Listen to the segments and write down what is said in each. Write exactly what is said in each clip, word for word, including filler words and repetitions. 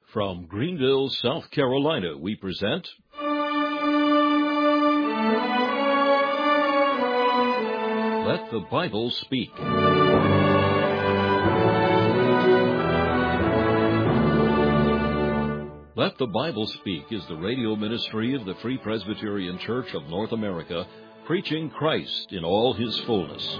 From Greenville, South Carolina, we present Let the Bible Speak. Let the Bible Speak is the radio ministry of the Free Presbyterian Church of North America, preaching Christ in all His fullness.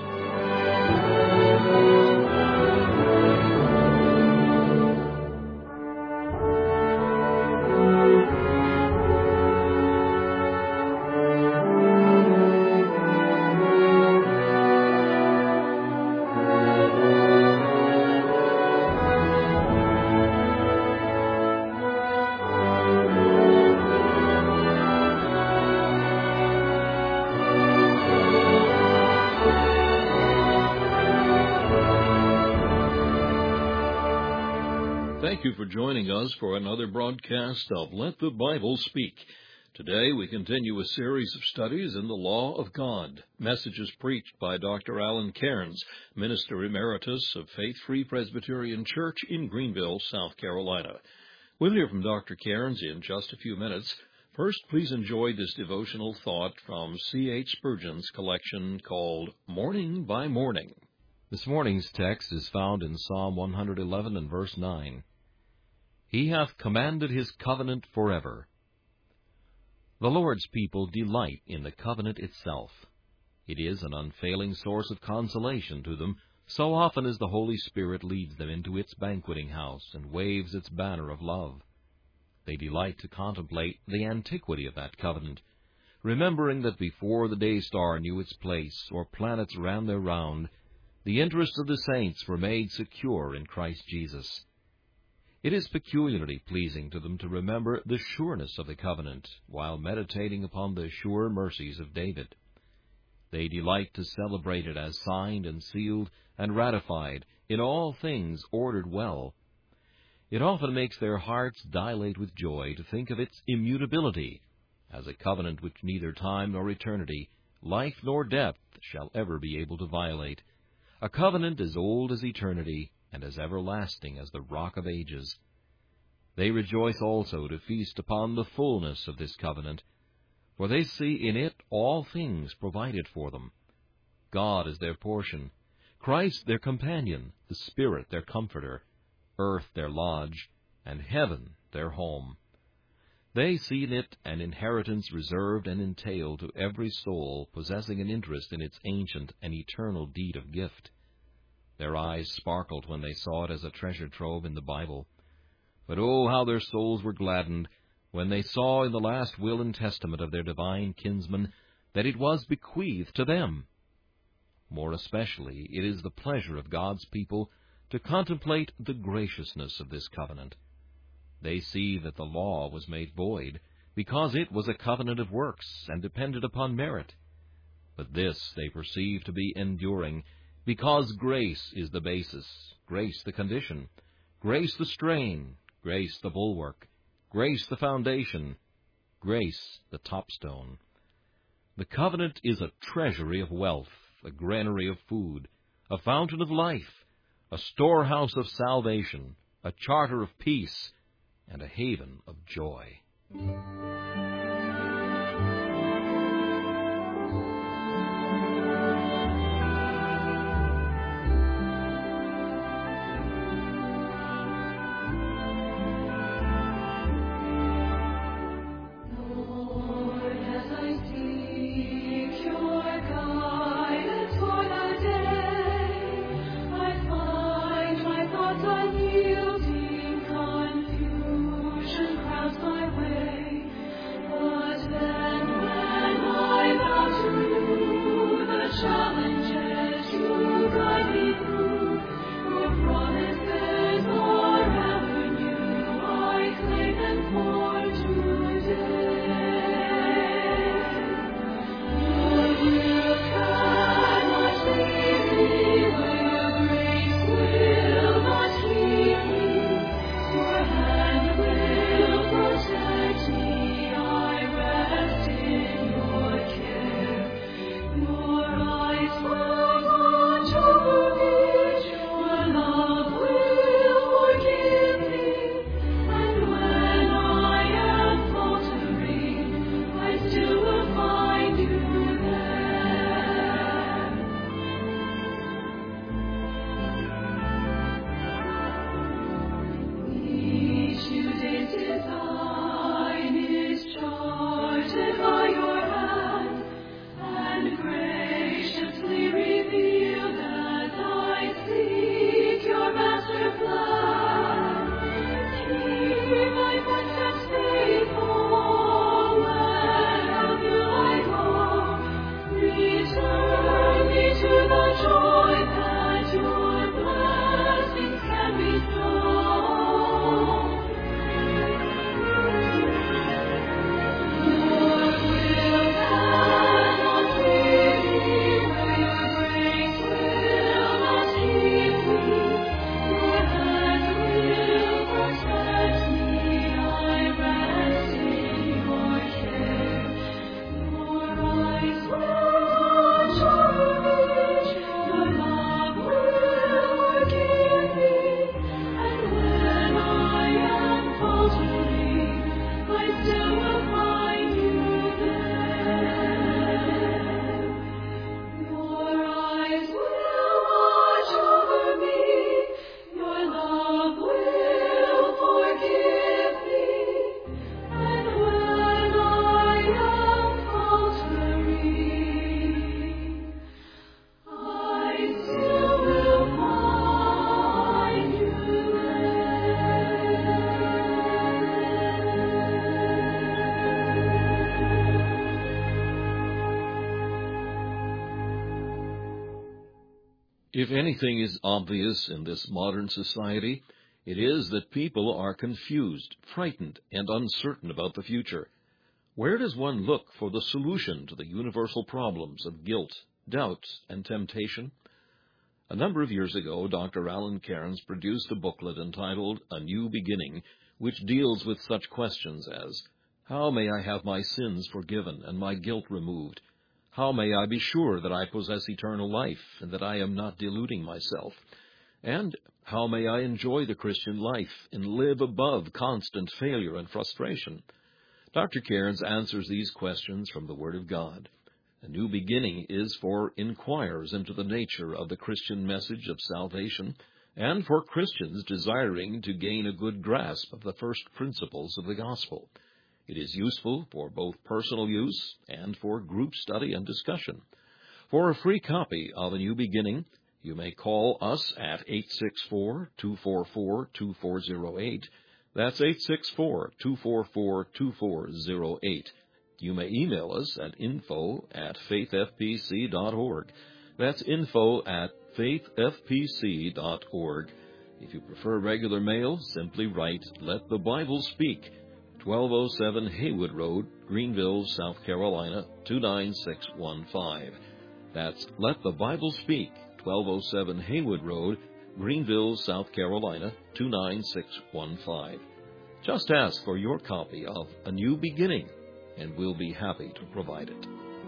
Thank you for joining us for another broadcast of Let the Bible Speak. Today we continue a series of studies in the Law of God, messages preached by Doctor Alan Cairns, Minister Emeritus of Faith Free Presbyterian Church in Greenville, South Carolina. We'll hear from Doctor Cairns in just a few minutes. First, please enjoy this devotional thought from C H Spurgeon's collection called Morning by Morning. This morning's text is found in Psalm one hundred eleven and verse nine. He hath commanded his covenant forever. The Lord's people delight in the covenant itself. It is an unfailing source of consolation to them, so often as the Holy Spirit leads them into its banqueting house and waves its banner of love. They delight to contemplate the antiquity of that covenant, remembering that before the day star knew its place, or planets ran their round, the interests of the saints were made secure in Christ Jesus. It is peculiarly pleasing to them to remember the sureness of the covenant, while meditating upon the sure mercies of David. They delight to celebrate it as signed and sealed and ratified, in all things ordered well. It often makes their hearts dilate with joy to think of its immutability, as a covenant which neither time nor eternity, life nor death, shall ever be able to violate. A covenant as old as eternity, and as everlasting as the rock of ages. They rejoice also to feast upon the fullness of this covenant, for they see in it all things provided for them. God is their portion, Christ their companion, the Spirit their comforter, earth their lodge, and heaven their home. They see in it an inheritance reserved and entailed to every soul possessing an interest in its ancient and eternal deed of gift. Their eyes sparkled when they saw it as a treasure trove in the Bible. But oh, how their souls were gladdened when they saw in the last will and testament of their divine kinsman that it was bequeathed to them. More especially, it is the pleasure of God's people to contemplate the graciousness of this covenant. They see that the law was made void, because it was a covenant of works and depended upon merit. But this they perceive to be enduring, because grace is the basis, grace the condition, grace the strain, grace the bulwark, grace the foundation, grace the topstone. The covenant is a treasury of wealth, a granary of food, a fountain of life, a storehouse of salvation, a charter of peace, and a haven of joy. Confusion crowds my way. If anything is obvious in this modern society, it is that people are confused, frightened, and uncertain about the future. Where does one look for the solution to the universal problems of guilt, doubt, and temptation? A number of years ago, Doctor Alan Cairns produced a booklet entitled A New Beginning, which deals with such questions as, how may I have my sins forgiven and my guilt removed? How may I be sure that I possess eternal life and that I am not deluding myself? And how may I enjoy the Christian life and live above constant failure and frustration? Doctor Cairns answers these questions from the Word of God. A New Beginning is for inquirers into the nature of the Christian message of salvation and for Christians desiring to gain a good grasp of the first principles of the gospel. It is useful for both personal use and for group study and discussion. For a free copy of A New Beginning, you may call us at eight six four, two four four, two four zero eight. That's eight six four, two four four, two four zero eight. You may email us at info at faith f p c dot org. That's info at faith f p c dot org. If you prefer regular mail, simply write Let the Bible Speak, twelve oh seven Haywood Road, Greenville, South Carolina, two nine six one five. That's Let the Bible Speak, twelve oh seven Haywood Road, Greenville, South Carolina, two nine six one five. Just ask for your copy of A New Beginning, and we'll be happy to provide it.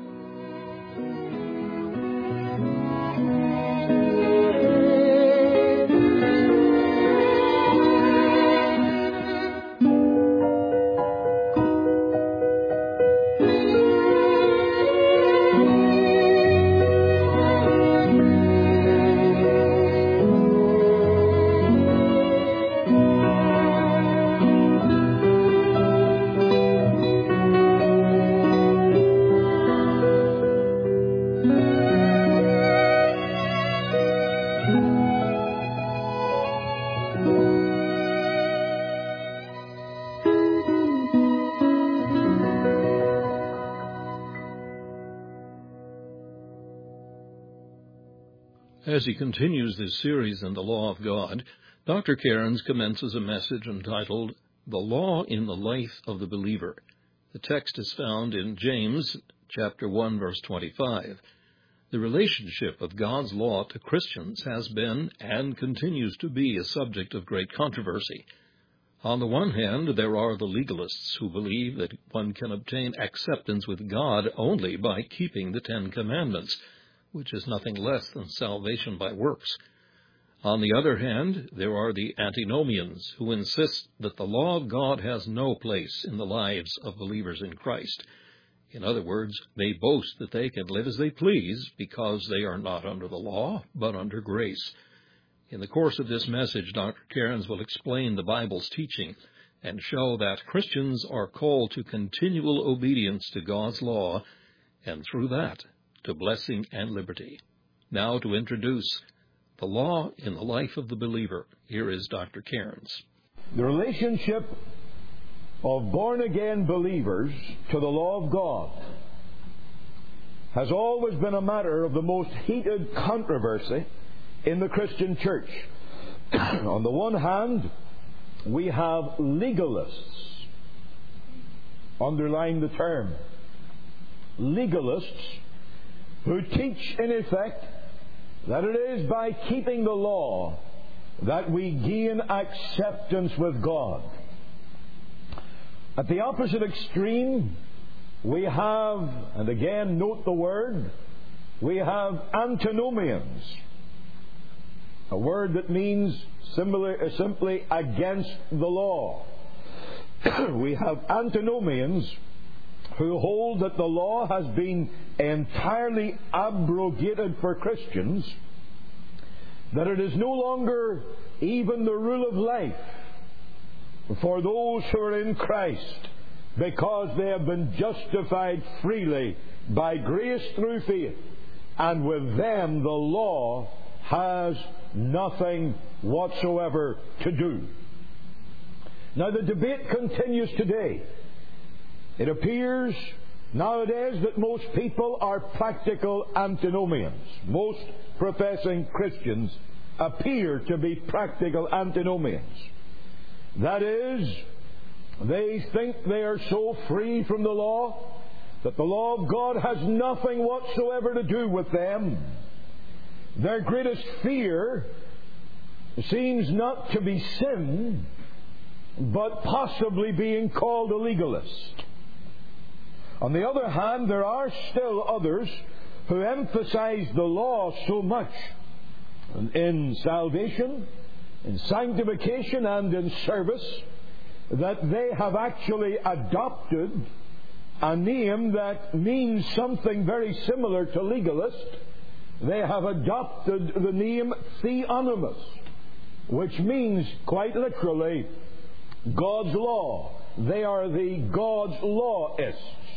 As he continues this series in the Law of God, Doctor Cairns commences a message entitled, The Law in the Life of the Believer. The text is found in James chapter one, verse twenty-five. The relationship of God's law to Christians has been and continues to be a subject of great controversy. On the one hand, there are the legalists who believe that one can obtain acceptance with God only by keeping the Ten Commandments, which is nothing less than salvation by works. On the other hand, there are the antinomians who insist that the law of God has no place in the lives of believers in Christ. In other words, they boast that they can live as they please because they are not under the law, but under grace. In the course of this message, Doctor Cairns will explain the Bible's teaching and show that Christians are called to continual obedience to God's law, and through that, to blessing and liberty. Now to introduce the law in the life of the believer, here is Doctor Cairns. The relationship of born-again believers to the law of God has always been a matter of the most heated controversy in the Christian church. On the one hand, we have legalists. Underline the term. Legalists who teach, in effect, that it is by keeping the law that we gain acceptance with God. At the opposite extreme, we have, and again note the word, we have antinomians, a word that means simply, simply against the law. We have antinomians who hold that the law has been entirely abrogated for Christians, that it is no longer even the rule of life for those who are in Christ, because they have been justified freely by grace through faith, and with them the law has nothing whatsoever to do. Now the debate continues today. It appears nowadays that most people are practical antinomians. Most professing Christians appear to be practical antinomians. That is, they think they are so free from the law that the law of God has nothing whatsoever to do with them. Their greatest fear seems not to be sin, but possibly being called a legalist. On the other hand, there are still others who emphasize the law so much in salvation, in sanctification, and in service that they have actually adopted a name that means something very similar to legalist. They have adopted the name theonomist, which means quite literally God's law. They are the God's lawists.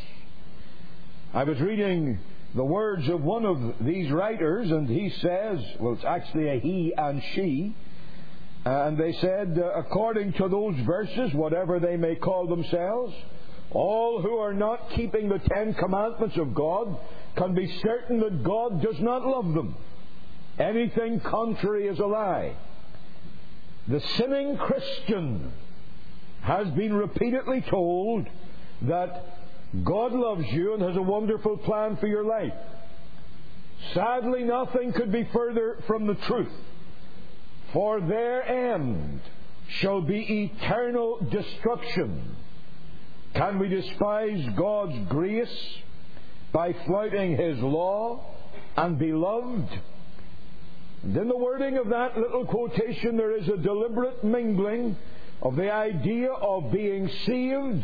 I was reading the words of one of these writers, and he says, well, it's actually a he and she, and they said, uh, according to those verses, whatever they may call themselves, all who are not keeping the Ten Commandments of God can be certain that God does not love them. Anything contrary is a lie. The sinning Christian has been repeatedly told that God loves you and has a wonderful plan for your life. Sadly, nothing could be further from the truth, for their end shall be eternal destruction. Can we despise God's grace by flouting His law and be loved? And in the wording of that little quotation, there is a deliberate mingling of the idea of being saved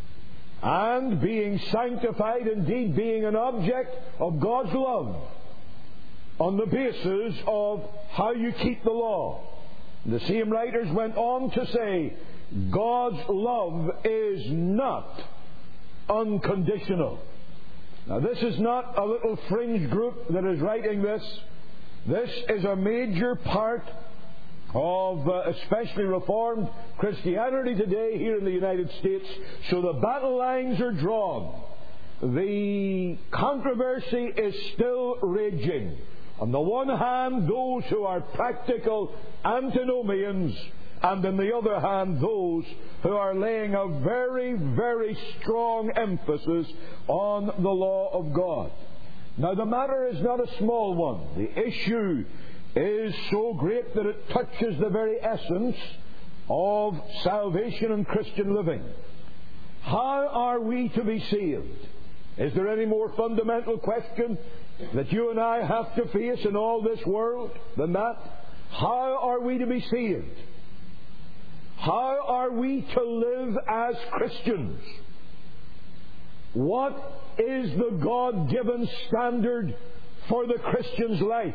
and being sanctified, indeed being an object of God's love, on the basis of how you keep the law. The same writers went on to say, God's love is not unconditional. Now, this is not a little fringe group that is writing this. This is a major part of uh, especially Reformed Christianity today here in the United States. So the battle lines are drawn. The controversy is still raging. On the one hand, those who are practical antinomians, and on the other hand, those who are laying a very, very strong emphasis on the law of God. Now, the matter is not a small one. The issue is so great that it touches the very essence of salvation and Christian living. How are we to be saved? Is there any more fundamental question that you and I have to face in all this world than that? How are we to be saved? How are we to live as Christians? What is the God-given standard for the Christian's life?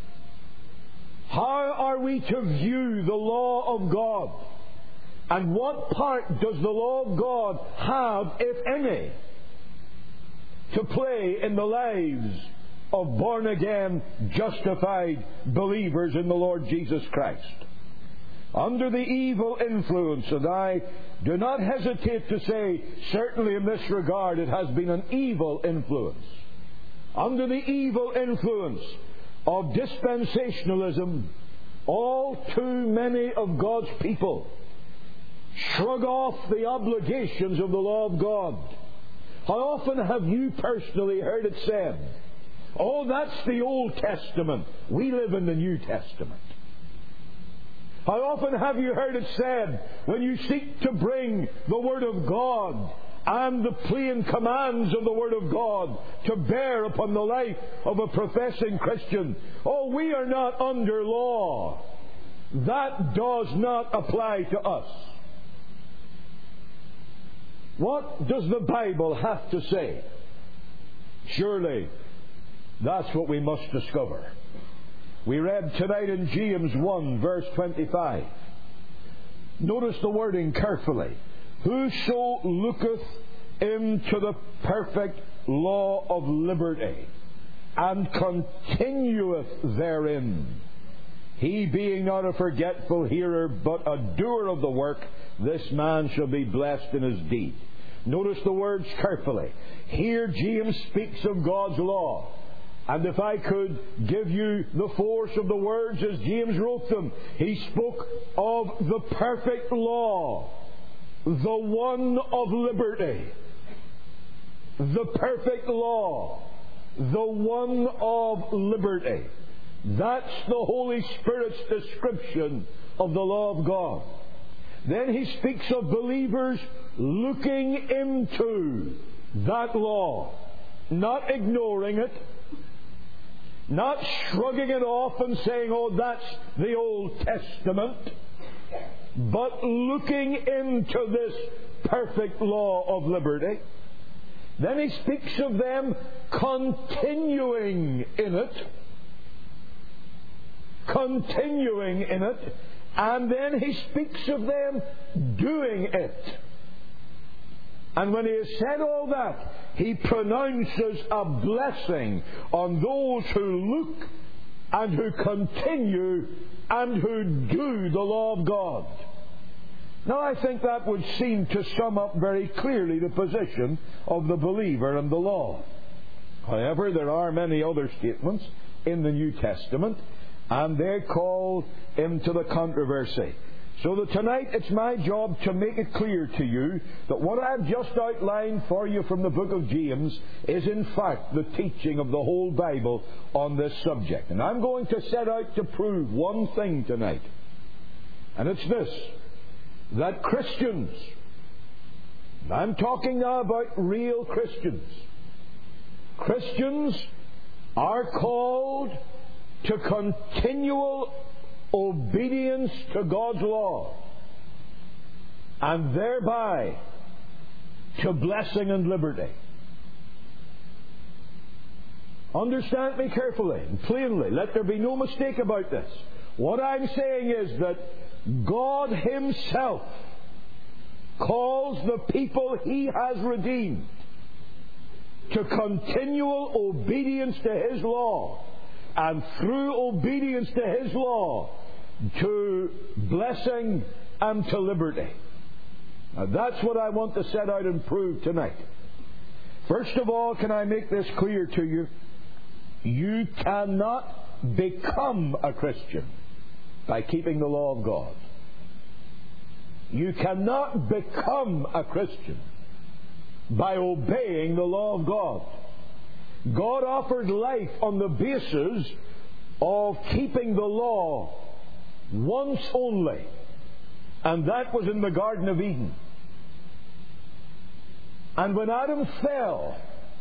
How are we to view the law of God? And what part does the law of God have, if any, to play in the lives of born-again, justified believers in the Lord Jesus Christ? Under the evil influence, and I do not hesitate to say, certainly in this regard, it has been an evil influence. Under the evil influence of dispensationalism, all too many of God's people shrug off the obligations of the law of God. How often have you personally heard it said, oh, that's the Old Testament, we live in the New Testament? How often have you heard it said, when you seek to bring the Word of God and the plain commands of the Word of God to bear upon the life of a professing Christian, oh, we are not under law. That does not apply to us. What does the Bible have to say? Surely, that's what we must discover. We read tonight in James one, verse twenty-five. Notice the wording carefully. Whoso looketh into the perfect law of liberty, and continueth therein, he being not a forgetful hearer, but a doer of the work, this man shall be blessed in his deed. Notice the words carefully. Here James speaks of God's law. And if I could give you the force of the words as James wrote them, he spoke of the perfect law, the one of liberty. The perfect law, the one of liberty. That's the Holy Spirit's description of the law of God. Then he speaks of believers looking into that law, not ignoring it, not shrugging it off and saying, oh, that's the Old Testament, but looking into this perfect law of liberty. Then he speaks of them continuing in it, continuing in it, and then he speaks of them doing it. And when he has said all that, he pronounces a blessing on those who look and who continue and who do the law of God. Now, I think that would seem to sum up very clearly the position of the believer and the law. However, there are many other statements in the New Testament, and they call into the controversy. So that tonight it's my job to make it clear to you that what I've just outlined for you from the book of James is in fact the teaching of the whole Bible on this subject. And I'm going to set out to prove one thing tonight. And it's this: that Christians, I'm talking now about real Christians, Christians are called to continual obedience to God's law, and thereby to blessing and liberty. Understand me carefully and plainly. Let there be no mistake about this. What I'm saying is that God Himself calls the people He has redeemed to continual obedience to His law, and through obedience to His law, to blessing and to liberty. Now that's what I want to set out and prove tonight. First of all, can I make this clear to you? You cannot become a Christian by keeping the law of God. You cannot become a Christian by obeying the law of God. God offered life on the basis of keeping the law once only, and that was in the Garden of Eden. And when Adam fell,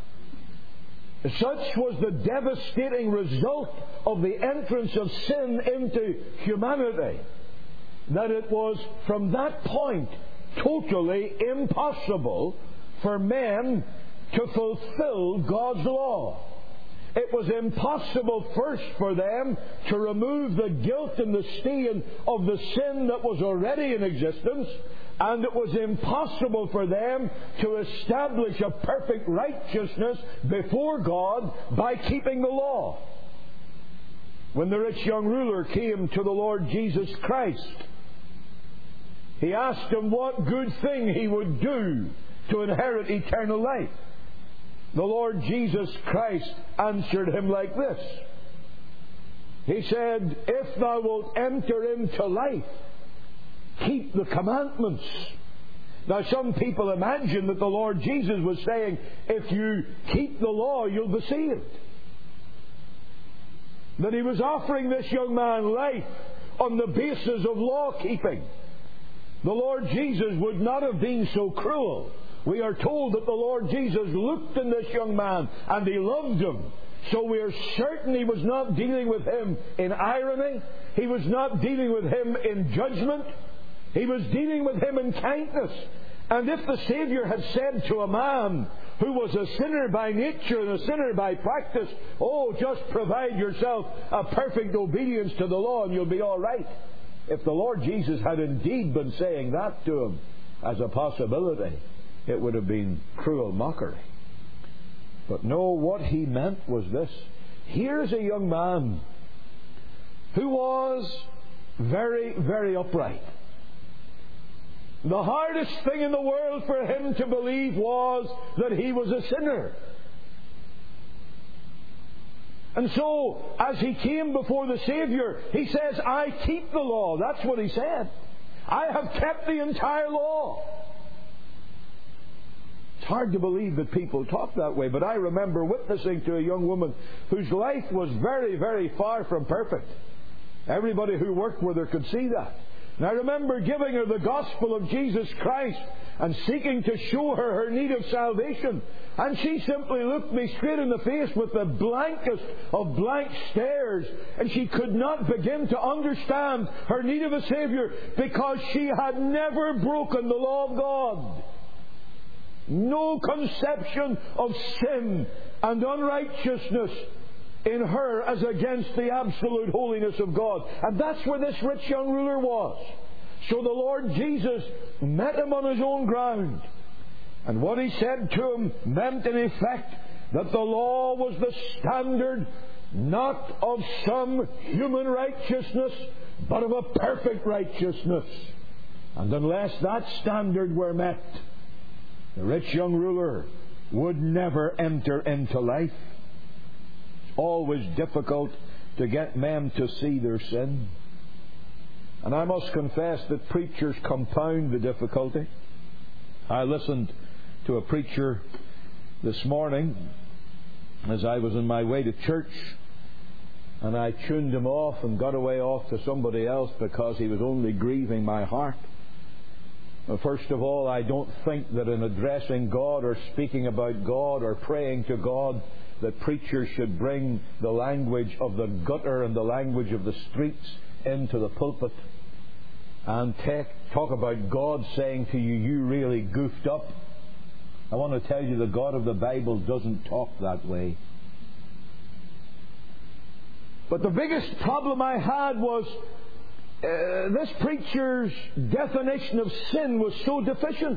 such was the devastating result of the entrance of sin into humanity that it was from that point totally impossible for men to fulfill God's law. It was impossible first for them to remove the guilt and the stain of the sin that was already in existence, and it was impossible for them to establish a perfect righteousness before God by keeping the law. When the rich young ruler came to the Lord Jesus Christ, he asked Him what good thing he would do to inherit eternal life. The Lord Jesus Christ answered him like this. He said, "If thou wilt enter into life, keep the commandments." Now, some people imagine that the Lord Jesus was saying, if you keep the law, you'll be saved. That He was offering this young man life on the basis of law keeping. The Lord Jesus would not have been so cruel. We are told that the Lord Jesus looked in this young man and He loved him. So we are certain He was not dealing with him in irony. He was not dealing with him in judgment. He was dealing with him in kindness. And if the Saviour had said to a man who was a sinner by nature and a sinner by practice, "Oh, just provide yourself a perfect obedience to the law and you'll be all right," if the Lord Jesus had indeed been saying that to him as a possibility, it would have been cruel mockery. But no, what He meant was this. Here's a young man who was very, very upright. The hardest thing in the world for him to believe was that he was a sinner. And so, as he came before the Savior, he says, I keep the law. That's what he said. I have kept the entire law. It's hard to believe that people talk that way, but I remember witnessing to a young woman whose life was very, very far from perfect. Everybody who worked with her could see that. And I remember giving her the gospel of Jesus Christ and seeking to show her her need of salvation. And she simply looked me straight in the face with the blankest of blank stares. And she could not begin to understand her need of a Savior because she had never broken the law of God. No conception of sin and unrighteousness in her as against the absolute holiness of God. And that's where this rich young ruler was. So the Lord Jesus met him on his own ground. And what he said to him meant in effect that the law was the standard not of some human righteousness, but of a perfect righteousness. And unless that standard were met, the rich young ruler would never enter into life. It's always difficult to get men to see their sin. And I must confess that preachers compound the difficulty. I listened to a preacher this morning as I was on my way to church, and I tuned him off and got away off to somebody else because he was only grieving my heart. Well, first of all, I don't think that in addressing God or speaking about God or praying to God that preachers should bring the language of the gutter and the language of the streets into the pulpit and take, talk about God saying to you, you really goofed up. I want to tell you the God of the Bible doesn't talk that way. But the biggest problem I had was uh, this preacher's definition of sin was so deficient.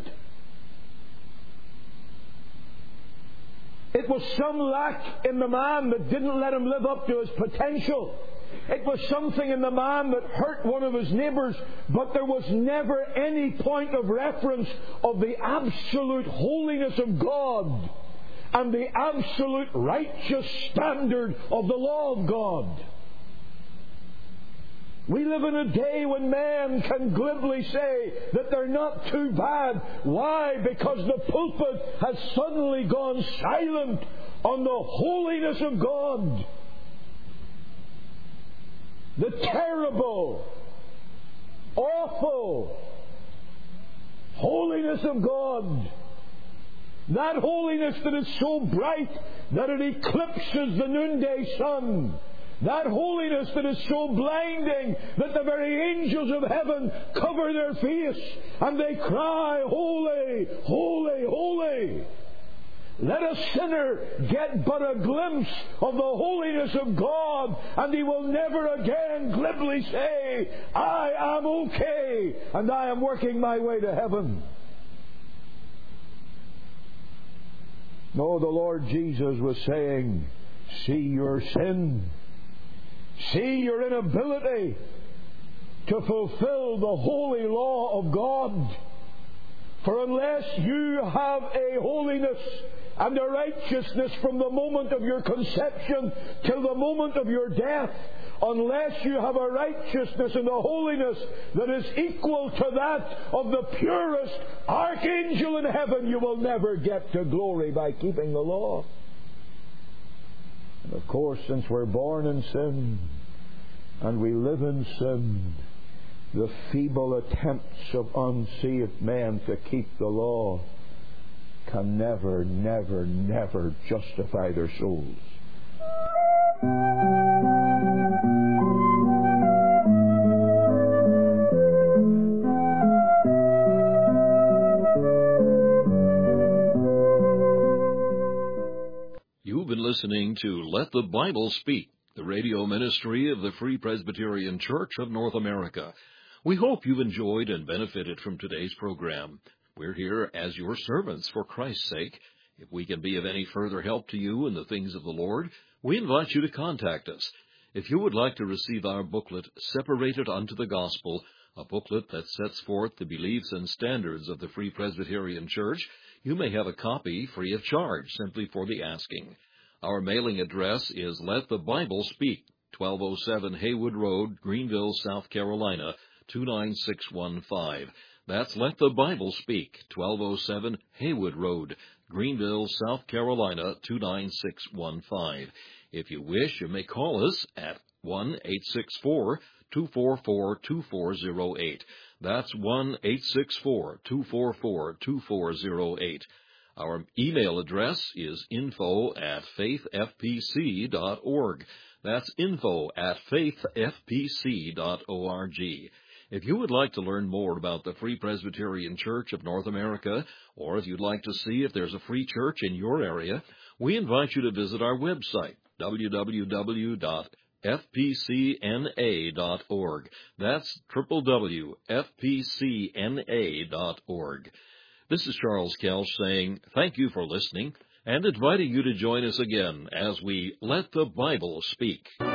It was some lack in the man that didn't let him live up to his potential. It was something in the man that hurt one of his neighbours, but there was never any point of reference of the absolute holiness of God and the absolute righteous standard of the law of God. We live in a day when man can glibly say that they're not too bad. Why? Because the pulpit has suddenly gone silent on the holiness of God. The terrible, awful holiness of God. That holiness that is so bright that it eclipses the noonday sun. That holiness that is so blinding that the very angels of heaven cover their face and they cry, Holy, holy, holy. Let a sinner get but a glimpse of the holiness of God, and he will never again glibly say, I am okay, and I am working my way to heaven. No, the Lord Jesus was saying, see your sin. See your inability to fulfill the holy law of God. For unless you have a holiness and a righteousness from the moment of your conception till the moment of your death, unless you have a righteousness and a holiness that is equal to that of the purest archangel in heaven, you will never get to glory by keeping the law. And of course, since we're born in sin and we live in sin, the feeble attempts of unsaved men to keep the law can never, never, never justify their souls. You've been listening to Let the Bible Speak, the radio ministry of the Free Presbyterian Church of North America. We hope you've enjoyed and benefited from today's program. We're here as your servants for Christ's sake. If we can be of any further help to you in the things of the Lord, we invite you to contact us. If you would like to receive our booklet, Separated Unto the Gospel, a booklet that sets forth the beliefs and standards of the Free Presbyterian Church. You may have a copy free of charge, simply for the asking. Our mailing address is Let the Bible Speak, twelve oh seven Haywood Road, Greenville, South Carolina, two nine six one five. That's Let the Bible Speak, twelve oh seven Haywood Road, Greenville, South Carolina, two nine six one five. If you wish, you may call us at one eight six four, two four four, two four zero eight. That's one eight six four, two four four, two four zero eight. Our email address is info at faith f p c dot org. That's info at faith f p c dot org. If you would like to learn more about the Free Presbyterian Church of North America, or if you'd like to see if there's a free church in your area, we invite you to visit our website, w w w dot f p c n a dot org. That's w w w dot f p c n a dot org. This is Charles Kelch saying thank you for listening and inviting you to join us again as we Let the Bible Speak.